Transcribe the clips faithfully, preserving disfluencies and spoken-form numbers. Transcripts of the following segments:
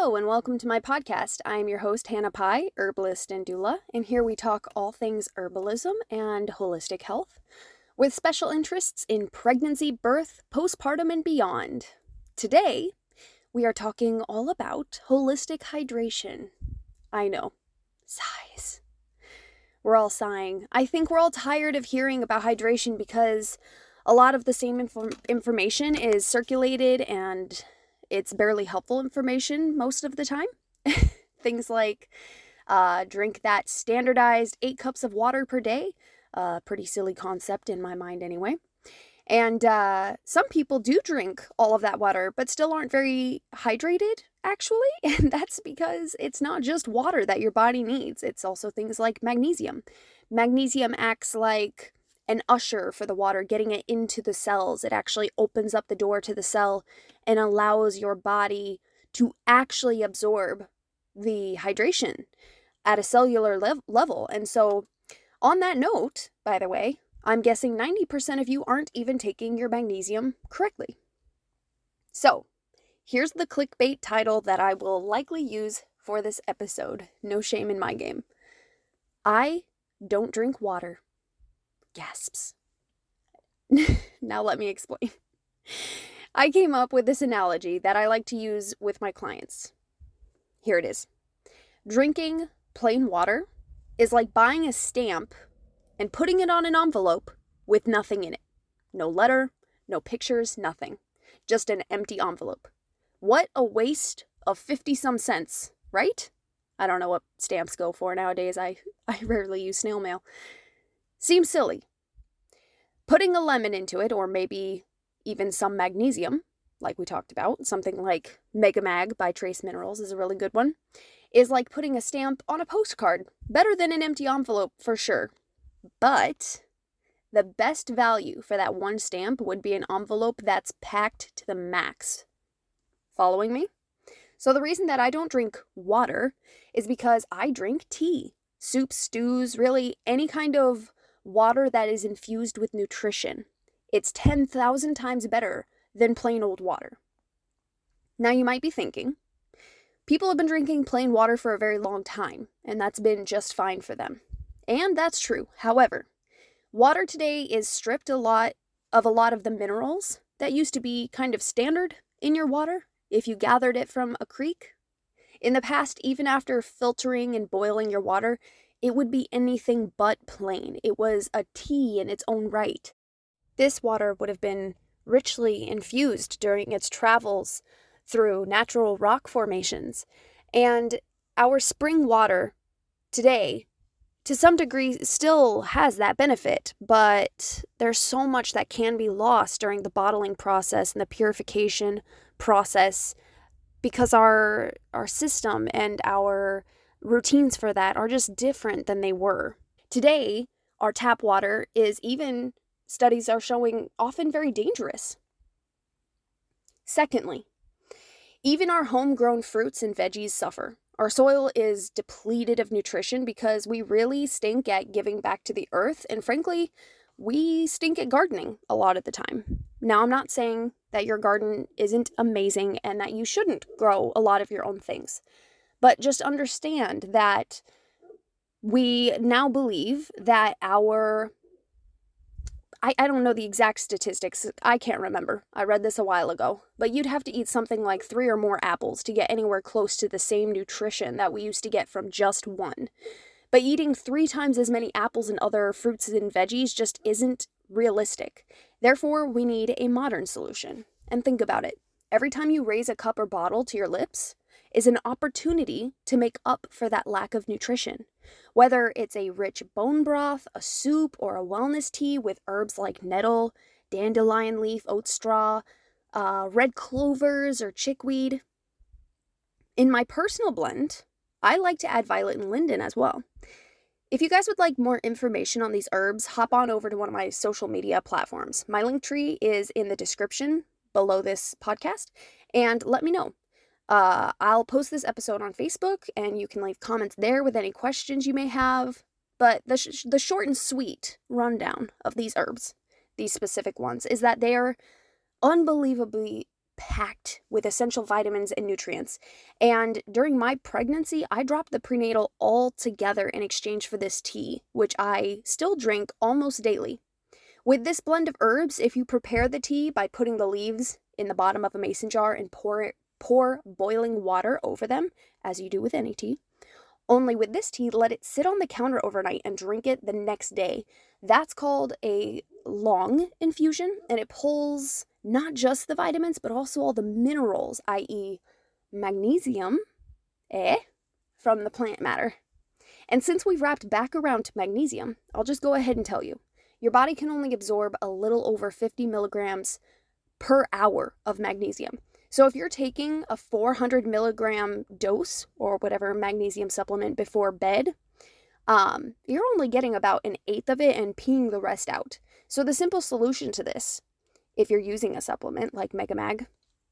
Hello and welcome to my podcast. I am your host, Hannah Pye, herbalist and doula, and here we talk all things herbalism and holistic health, with special interests in pregnancy, birth, postpartum, and beyond. Today, we are talking all about holistic hydration. I know, sighs. We're all sighing. I think we're all tired of hearing about hydration because a lot of the same inf- information is circulated and it's barely helpful information most of the time. Things like uh, drink that standardized eight cups of water per day. Uh, pretty silly concept in my mind anyway. And uh, some people do drink all of that water, but still aren't very hydrated, actually. And that's because it's not just water that your body needs. It's also things like magnesium. Magnesium acts like an usher for the water, getting it into the cells. It actually opens up the door to the cell and allows your body to actually absorb the hydration at a cellular lev- level. And so on that note, by the way, I'm guessing ninety percent of you aren't even taking your magnesium correctly. So here's the clickbait title that I will likely use for this episode. No shame in my game. I don't drink water. Gasps. Now let me explain. I came up with this analogy that I like to use with my clients. Here it is. Drinking plain water is like buying a stamp and putting it on an envelope with nothing in it. No letter, no pictures, nothing. Just an empty envelope. What a waste of fifty some cents, right? I don't know what stamps go for nowadays. I, I rarely use snail mail. Seems silly. Putting a lemon into it, or maybe even some magnesium, like we talked about, something like Mega Mag by Trace Minerals is a really good one, is like putting a stamp on a postcard. Better than an empty envelope, for sure. But the best value for that one stamp would be an envelope that's packed to the max. Following me? So the reason that I don't drink water is because I drink tea, soups, stews, really any kind of water that is infused with nutrition. It's ten thousand times better than plain old water. Now you might be thinking, people have been drinking plain water for a very long time, and that's been just fine for them. And that's true. However, water today is stripped a lot of a lot of the minerals that used to be kind of standard in your water if you gathered it from a creek. In the past, even after filtering and boiling your water, it would be anything but plain. It was a tea in its own right. This water would have been richly infused during its travels through natural rock formations. And our spring water today, to some degree, still has that benefit, but there's so much that can be lost during the bottling process and the purification process because our our system and our routines for that are just different than they were. Today, our tap water is, even studies are showing, often very dangerous. Secondly, even our homegrown fruits and veggies suffer. Our soil is depleted of nutrition because we really stink at giving back to the earth, and frankly, we stink at gardening a lot of the time. Now, I'm not saying that your garden isn't amazing and that you shouldn't grow a lot of your own things. But just understand that we now believe that our, I, I don't know the exact statistics, I can't remember, I read this a while ago, but you'd have to eat something like three or more apples to get anywhere close to the same nutrition that we used to get from just one. But eating three times as many apples and other fruits and veggies just isn't realistic. Therefore, we need a modern solution. And think about it. Every time you raise a cup or bottle to your lips is an opportunity to make up for that lack of nutrition. Whether it's a rich bone broth, a soup, or a wellness tea with herbs like nettle, dandelion leaf, oat straw, uh, red clovers, or chickweed. In my personal blend, I like to add violet and linden as well. If you guys would like more information on these herbs, hop on over to one of my social media platforms. My link tree is in the description below this podcast, and let me know. Uh, I'll post this episode on Facebook, and you can leave comments there with any questions you may have. But the sh- the short and sweet rundown of these herbs, these specific ones, is that they are unbelievably packed with essential vitamins and nutrients. And during my pregnancy, I dropped the prenatal altogether in exchange for this tea, which I still drink almost daily. With this blend of herbs, if you prepare the tea by putting the leaves in the bottom of a mason jar and pour it, pour boiling water over them, as you do with any tea, only with this tea, let it sit on the counter overnight and drink it the next day. That's called a long infusion, and it pulls not just the vitamins, but also all the minerals, that is magnesium, eh, from the plant matter. And since we've wrapped back around to magnesium, I'll just go ahead and tell you, your body can only absorb a little over fifty milligrams per hour of magnesium. So if you're taking a four hundred milligram dose or whatever magnesium supplement before bed, um, you're only getting about an eighth of it and peeing the rest out. So the simple solution to this, if you're using a supplement like Megamag,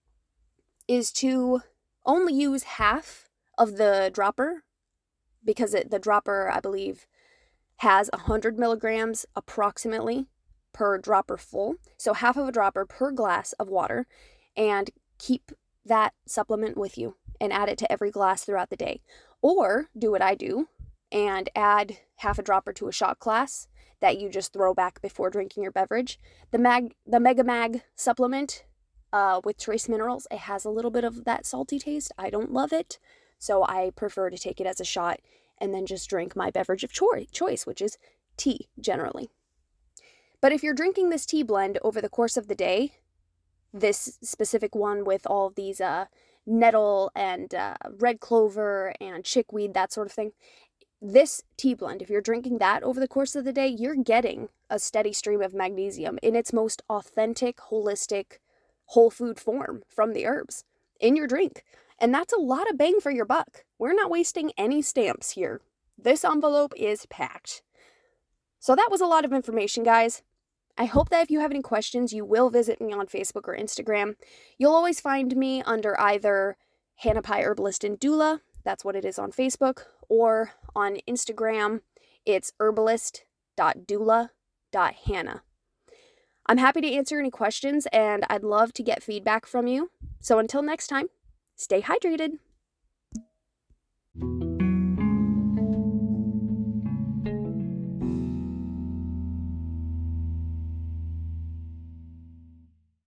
is to only use half of the dropper, because it, the dropper, I believe, has one hundred milligrams approximately per dropper full. So half of a dropper per glass of water, and keep that supplement with you and add it to every glass throughout the day. Or do what I do and add half a dropper to a shot glass that you just throw back before drinking your beverage. The mag, the Megamag supplement uh, with trace minerals, it has a little bit of that salty taste. I don't love it, so I prefer to take it as a shot and then just drink my beverage of cho- choice, which is tea generally. But if you're drinking this tea blend over the course of the day, this specific one with all of these uh, nettle and uh, red clover and chickweed, that sort of thing, this tea blend, if you're drinking that over the course of the day, you're getting a steady stream of magnesium in its most authentic, holistic, whole food form from the herbs in your drink. And that's a lot of bang for your buck. We're not wasting any stamps here. This envelope is packed. So that was a lot of information, guys. I hope that if you have any questions, you will visit me on Facebook or Instagram. You'll always find me under either Hannah Pie Herbalist and Doula, that's what it is on Facebook, or on Instagram, it's herbalist dot doula dot hannah. I'm happy to answer any questions, and I'd love to get feedback from you. So until next time, stay hydrated.